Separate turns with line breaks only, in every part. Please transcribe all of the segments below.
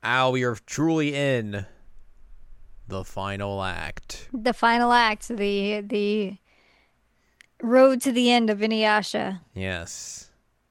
Al, we are truly in the final act.
The final act, the road to the end of Inuyasha.
Yes.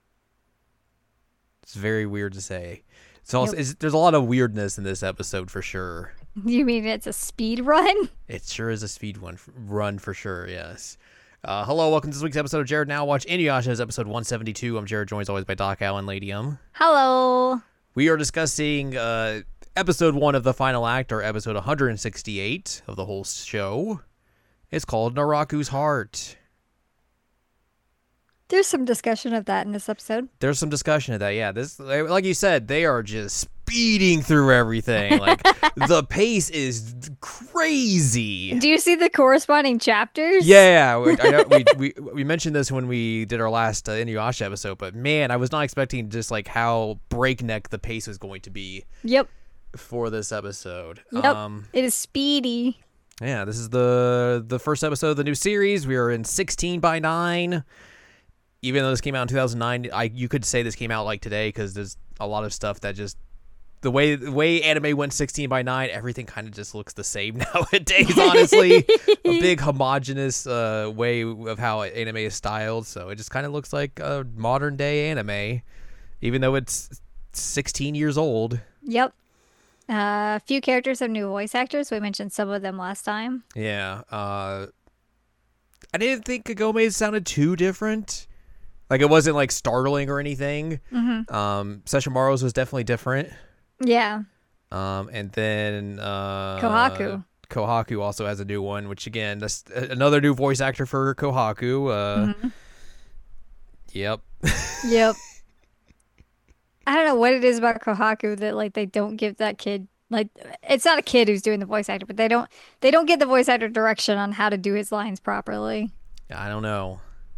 It's very weird to say. It's also,
Yep.
there's a lot of weirdness in this episode for sure.
You mean it's a speed run?
It sure is a run for sure, yes. Hello, welcome to this week's episode of Jared Now Watch Inuyasha's episode 172. I'm Jared, joined as always by Doc Allen, Ladium.
Hello.
We are discussing episode 1 of the final act, or episode 168 of the whole show. It's called Naraku's Heart.
There's some discussion of that in this episode.
There's some discussion of that, yeah. This, like you said, they are just speeding through everything. Like, the pace is crazy.
Do you see the corresponding chapters?
Yeah, I know we mentioned this when we did our last Inuyasha episode, but man, I was not expecting just like how breakneck the pace was going to be.
Yep.
For this episode.
Yep. It is speedy.
Yeah, this is the first episode of the new series. We are in 16 by 9. Even though this came out in 2009, you could say this came out like today because there's a lot of stuff that just the way anime went 16 by 9, everything kind of just looks the same nowadays, honestly. A big homogenous way of how anime is styled, so it just kind of looks like a modern day anime, even though it's 16 years old.
Yep. A few characters have new voice actors. We mentioned some of them last time.
Yeah. I didn't think Kagome sounded too different. Like, it wasn't, like, startling or anything.
Mm-hmm.
Sesshomaru's was definitely different.
Yeah.
And then...
Kohaku.
Kohaku also has a new one, which, again, that's another new voice actor for Kohaku.
Mm-hmm.
Yep.
Yep. I don't know what it is about Kohaku that, like, they don't give that kid... Like, it's not a kid who's doing the voice actor, but they don't get the voice actor direction on how to do his lines properly.
I don't know.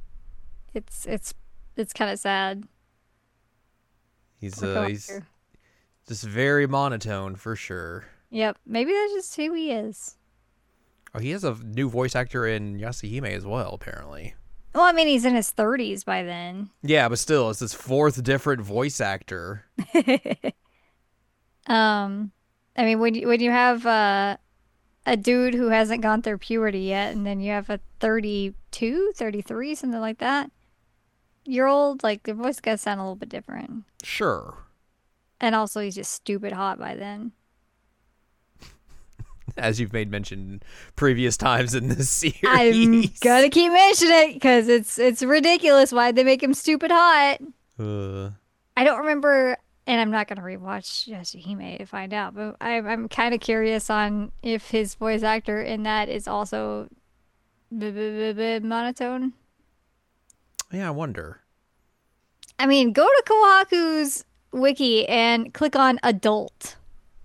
It's kind of sad.
He's just very monotone for sure.
Yep, maybe that's just who he is.
Oh, he has a new voice actor in Yasuhime as well, apparently.
Well, I mean, he's in his 30s by then.
Yeah, but still, it's his fourth different voice actor.
I mean, when you have a dude who hasn't gone through puberty yet, and then you have a 32, 33, something like that, year old, like, the voice gotta sound a little bit different.
Sure.
And also, he's just stupid hot by then.
As you've made mention previous times in this series.
I'm gonna keep mentioning it because it's ridiculous. Why'd they make him stupid hot? I don't remember, and I'm not gonna rewatch Yasuhime to find out, but I'm kind of curious on if his voice actor in that is also monotone.
Yeah, I wonder.
I mean, go to Kohaku's wiki and click on adult.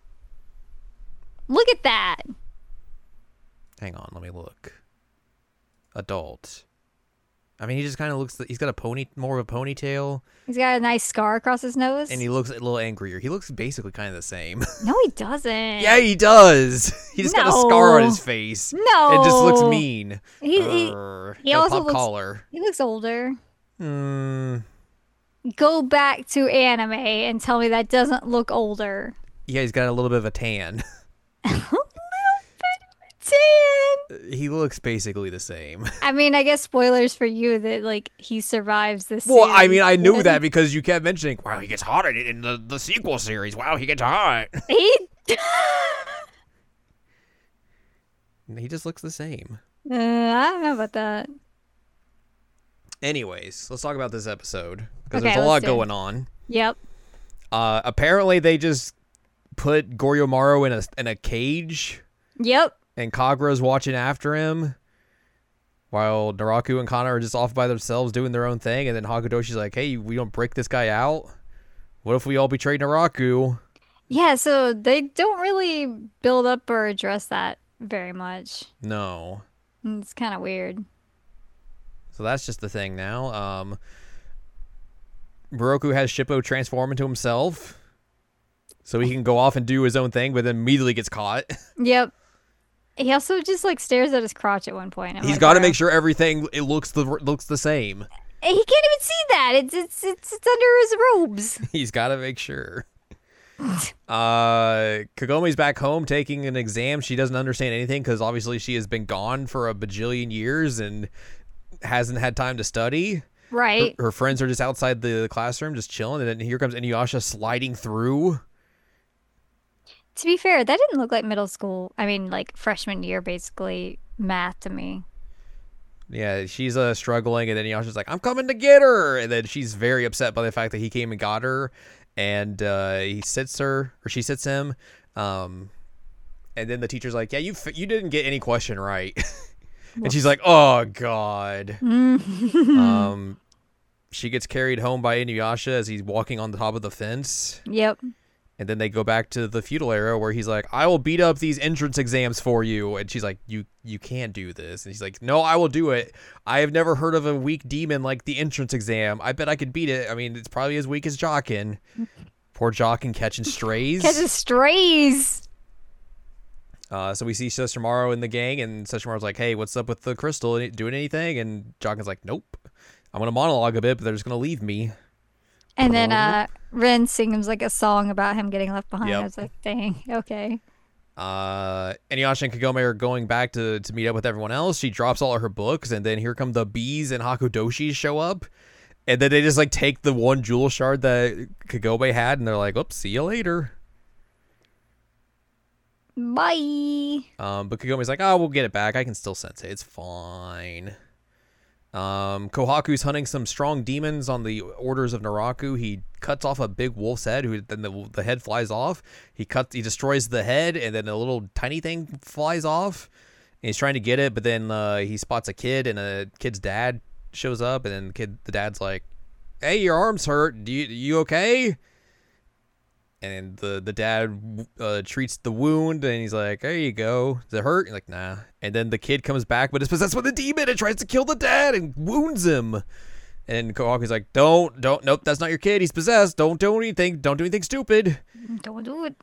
Look at that.
Hang on, let me look. Adult. I mean, he just kind of looks... He's got more of a ponytail.
He's got a nice scar across his nose.
And he looks a little angrier. He looks basically kind of the same.
No, he doesn't.
Yeah, he does. He just got a scar on his face.
No.
It just looks mean.
He also looks...
collar.
He looks older.
Hmm.
Go back to anime and tell me that doesn't look older.
Yeah, he's got a little bit of a tan.
A little bit of a tan.
He looks basically the same.
I mean, I guess spoilers for you that, like, he survives this
Well,
series.
I mean, I knew that because you kept mentioning, wow, he gets hot in the sequel series. Wow, he gets hot. He just looks the same.
I don't know about that.
Anyways, let's talk about this episode because
Okay,
there's a lot
let's do it.
going on.
Yep.
Apparently, they just put Goryomaru in a cage,
Yep.
and Kagura's watching after him, while Naraku and Kana are just off by themselves doing their own thing. And then Hakudoshi's like, "Hey, we don't break this guy out. What if we all betray Naraku?"
Yeah, so they don't really build up or address that very much.
No.
It's kind of weird.
So that's just the thing now. Moroku has Shippo transform into himself, so he can go off and do his own thing, but then immediately gets caught.
Yep. He also just, like, stares at his crotch at one point.
He's got to make sure everything looks the same.
He can't even see that. It's under his robes.
He's got to make sure. Kagome's back home taking an exam. She doesn't understand anything because obviously she has been gone for a bajillion years and hasn't had time to study.
Right.
Her friends are just outside the classroom just chilling, and then here comes Inuyasha sliding through.
To be fair, that didn't look like middle school. I mean, like freshman year, basically, math to me.
Yeah, she's struggling, and then Inuyasha's like, I'm coming to get her! And then she's very upset by the fact that he came and got her, and he sits her, or she sits him, and then the teacher's like, yeah, you didn't get any question right. And she's like, oh, God. She gets carried home by Inuyasha as he's walking on the top of the fence.
Yep.
And then they go back to the feudal era where he's like, I will beat up these entrance exams for you. And she's like, you can't do this. And he's like, no, I will do it. I have never heard of a weak demon like the entrance exam. I bet I could beat it. I mean, it's probably as weak as Jockin. Poor Jockin catching strays.
Catching strays.
So we see Sesshomaru in the gang, and Sesshomaru's like, hey, what's up with the crystal? Doing anything? And Jockin's like, nope. I'm going to monologue a bit, but they're just going to leave me.
And then Ren sings like a song about him getting left behind.
Yep.
I was like, dang, okay.
Inuyasha and Kagome are going back to meet up with everyone else. She drops all of her books, and then here come the bees and Hakudoshi show up. And then they just like take the one jewel shard that Kagome had, and they're like, oops, see you later.
Bye.
But Kagome's like, oh, we'll get it back. I can still sense it. It's fine. Kohaku's hunting some strong demons on the orders of Naraku. He cuts off a big wolf's head, who then the head flies off. He destroys the head, and then a little tiny thing flies off. And he's trying to get it, but then he spots a kid, and a kid's dad shows up, and then the dad's like, hey, your arm's hurt. You okay? And the dad treats the wound, and he's like, there you go. Does it hurt? He's like, nah. And then the kid comes back, but is possessed with a demon and tries to kill the dad and wounds him. And Kohaku's like, don't, nope, that's not your kid. He's possessed. Don't do anything. Don't do anything stupid.
Don't do it.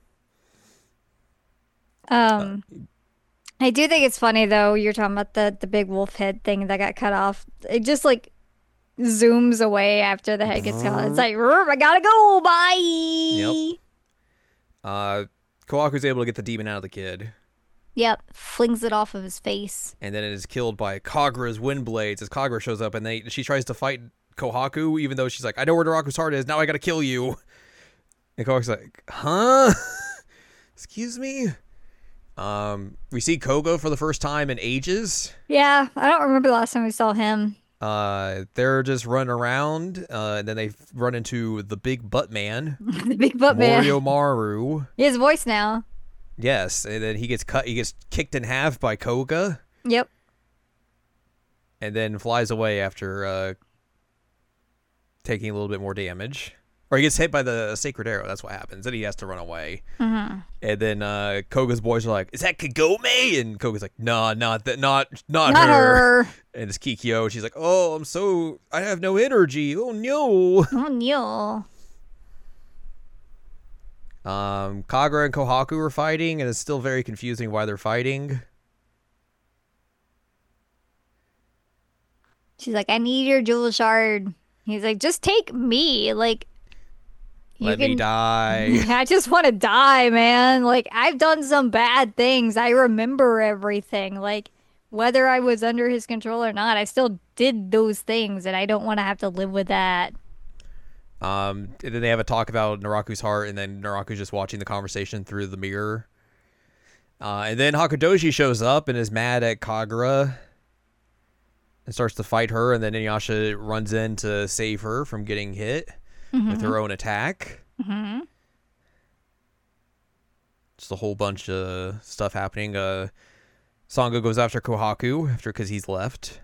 I do think it's funny, though, you're talking about the big wolf head thing that got cut off. It just, like, zooms away after the head gets cut. It's like, I gotta go, bye.
Yep. Kohaku's able to get the demon out of the kid.
Yep, flings it off of his face.
And then it is killed by Kagura's wind blades as Kagura shows up, and she tries to fight Kohaku, even though she's like, I know where Naraku's heart is, now I gotta kill you. And Kohaku's like, huh? Excuse me? We see Koga for the first time in ages.
Yeah, I don't remember the last time we saw him.
They're just running around, and then they run into the big butt man.
The big butt man.
Moriyomaru.
He has a voice now.
Yes, and then he gets kicked in half by Koga.
Yep.
And then flies away after taking a little bit more damage. Or he gets hit by the sacred arrow. That's what happens. Then he has to run away. Mm-hmm. And then Koga's boys are like, "Is that Kagome?" And Koga's like, "Nah, not her." And it's Kikyo. She's like, "Oh, I have no energy. Oh no."
Oh no.
Kagura and Kohaku are fighting, and it's still very confusing why they're fighting.
She's like, "I need your jewel shard." He's like, "Just take me, like."
Let me die.
I just want to die, man. Like, I've done some bad things. I remember everything. Like, whether I was under his control or not, I still did those things, and I don't want to have to live with that.
And then they have a talk about Naraku's heart, and then Naraku's just watching the conversation through the mirror. And then Hakudoshi shows up and is mad at Kagura and starts to fight her, and then Inuyasha runs in to save her from getting hit. Mm-hmm. With her own attack. Mm-hmm. Just a whole bunch of stuff happening. Sango goes after Kohaku because he's left.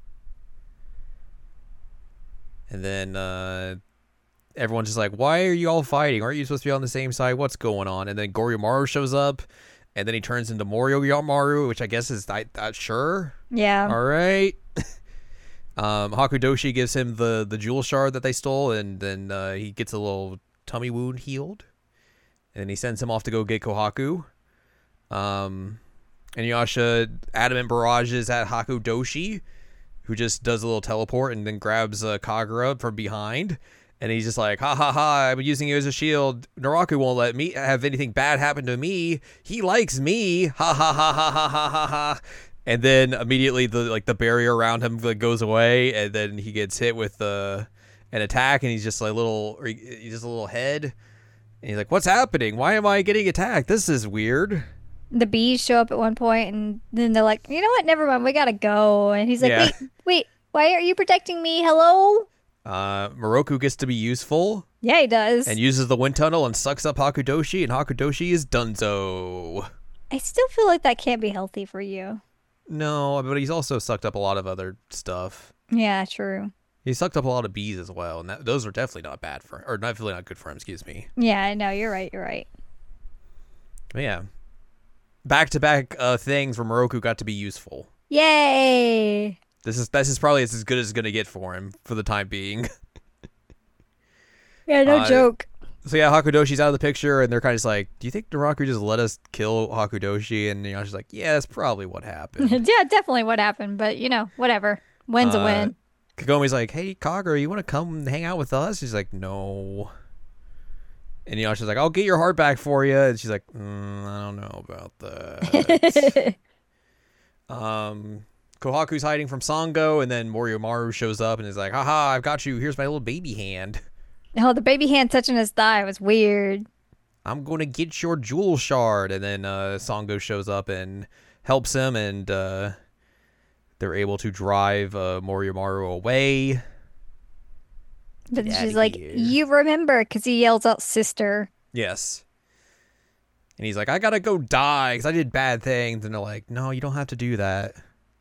And then everyone's just like, why are you all fighting? Aren't you supposed to be on the same side? What's going on? And then Goryomaru shows up. And then he turns into Moriyomaru, which I guess is sure.
Yeah.
All right. Hakudoshi gives him the jewel shard that they stole, and then he gets a little tummy wound healed, and he sends him off to go get Kohaku. And Inuyasha adamant barrages at Hakudoshi, who just does a little teleport and then grabs Kagura from behind, And he's just like, ha ha ha, I've been using you as a shield. Naraku won't let me have anything bad happen to me. He likes me. Ha ha ha ha ha ha ha ha. And then immediately the barrier around him goes away, and then he gets hit with an attack, and he's just a little head. And he's like, what's happening? Why am I getting attacked? This is weird.
The bees show up at one point, and then they're like, you know what? Never mind. We gotta go. And he's like, wait. Why are you protecting me? Hello?
Moroku gets to be useful.
Yeah, he does.
And uses the wind tunnel and sucks up Hakudoshi, and Hakudoshi is donezo.
I still feel like that can't be healthy for you.
No, but he's also sucked up a lot of other stuff.
Yeah, true.
He sucked up a lot of bees as well, and those are definitely not bad for him, or definitely not good for him, excuse me.
Yeah, no, you're right.
But yeah. Back-to-back things where Moroku got to be useful.
Yay!
This is probably as good as it's going to get for him for the time being.
Yeah, no joke.
So yeah, Hakudoshi's out of the picture, and they're kind of just like, do you think Naraku just let us kill Hakudoshi? And she's like, yeah, that's probably what happened.
Yeah, definitely what happened, but whatever. Win's a win.
Kagome's like, hey, Kagura, you want to come hang out with us? She's like, no. And she's like, I'll get your heart back for you. And she's like, I don't know about that. Kohaku's hiding from Sango, and then Moriyomaru shows up and is like, haha, I've got you. Here's my little baby hand.
Oh, the baby hand touching his thigh was weird.
I'm going to get your jewel shard. And then Sango shows up and helps him, and they're able to drive Moriyomaru away.
But she's like, you remember, because he yells out, sister.
Yes. And he's like, I got to go die because I did bad things. And they're like, no, you don't have to do that.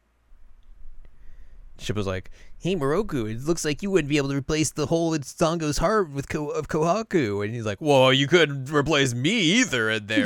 Shippo's like, hey, Moroku, it looks like you wouldn't be able to replace the hole in Sango's heart of Kohaku. And he's like, well, you couldn't replace me either in there.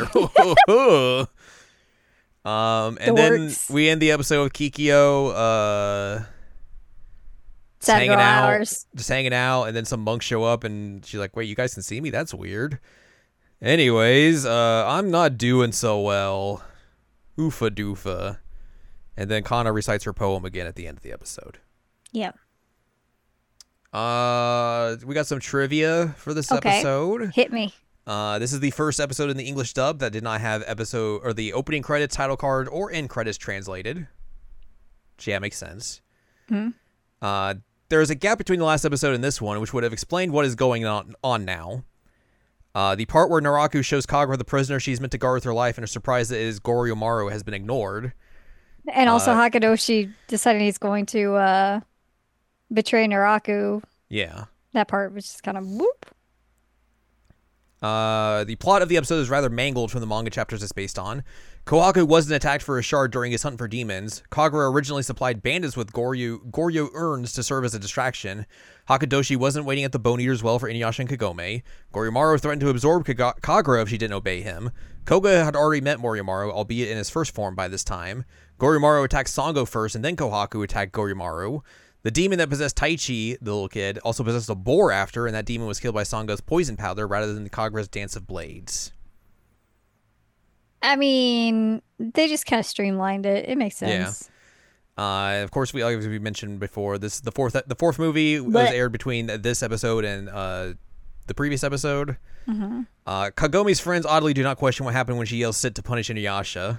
And then we end the episode with Kikyo just hanging out, and then some monks show up, and she's like, wait, you guys can see me? That's weird. Anyways, I'm not doing so well. Oofa doofa. And then Kana recites her poem again at the end of the episode.
Yeah.
We got some trivia for this episode.
Hit me.
This is the first episode in the English dub that did not have the opening credits, title card, or end credits translated. Yeah, makes sense. There is a gap between the last episode and this one, which would have explained what is going on now. The part where Naraku shows Kagura the prisoner she's meant to guard with her life and is surprised that it is Goryomaru has been ignored. And
also Hakudoshi deciding he's going to betray Naraku.
Yeah.
That part was just kind of whoop.
The plot of the episode is rather mangled from the manga chapters it's based on. Kohaku wasn't attacked for a shard during his hunt for demons. Kagura originally supplied bandits with Goryo urns to serve as a distraction. Hakudoshi wasn't waiting at the Bone Eater's well for Inuyasha and Kagome. Goryomaru threatened to absorb Kagura if she didn't obey him. Koga had already met Moriyomaru, albeit in his first form by this time. Goryomaru attacked Sango first, and then Kohaku attacked Goryomaru. The demon that possessed Taichi, the little kid, also possessed a boar after, and that demon was killed by Sango's poison powder rather than Kagura's dance of blades.
I mean, they just kind of streamlined it. It makes sense.
Yeah. Of course, as we mentioned before, the fourth movie was aired between this episode and the previous episode.
Mm-hmm.
Kagome's friends oddly do not question what happened when she yells "sit" to punish Inuyasha.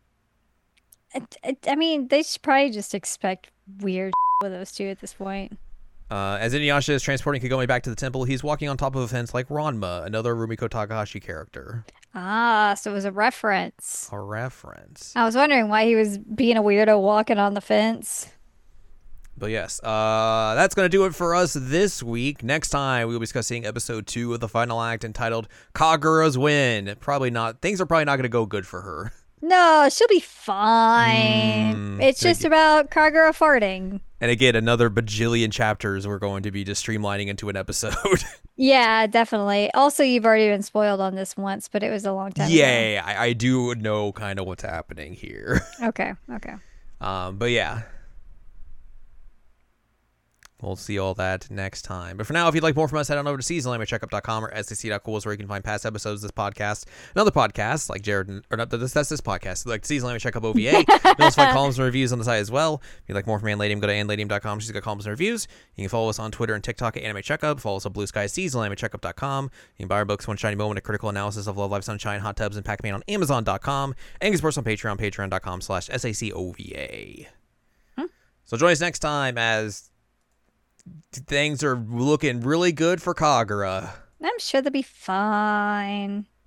I mean, they should probably just expect weird with those two at this point.
As Inuyasha is transporting Kagome back to the temple, he's walking on top of a fence like Ranma, another Rumiko Takahashi character.
Ah, so it was a reference.
A reference.
I was wondering why he was being a weirdo walking on the fence.
But yes, that's going to do it for us this week. Next time, we'll be discussing episode 2 of the final act entitled Kagura's Win. Things are probably not going to go good for her.
No, she'll be fine. It's just about Kagura farting.
And again, another bajillion chapters we're going to be just streamlining into an episode.
Yeah, definitely. Also, you've already been spoiled on this once, but it was a long time ago.
Yeah, I do know kind of what's happening here.
Okay.
But yeah. We'll see all that next time. But for now, if you'd like more from us, head on over to seasonlanimecheckup.com or sac.cool is where you can find past episodes of this podcast and other podcasts like Jared, or not, that's this podcast, like Season Anime Checkup OVA. You can also find columns and reviews on the site as well. If you'd like more from Anladium, go to anladium.com. She's got columns and reviews. You can follow us on Twitter and TikTok at Anime Checkup. Follow us on Blue Sky seasonlanimecheckup.com. You can buy our books, One Shiny Moment, A Critical Analysis of Love, Life, Sunshine, Hot Tubs, and Pac-Man on Amazon.com. And get us on Patreon, patreon.com/SACOVA. So join us next time as things are looking really good for Kagura.
I'm sure they'll be fine.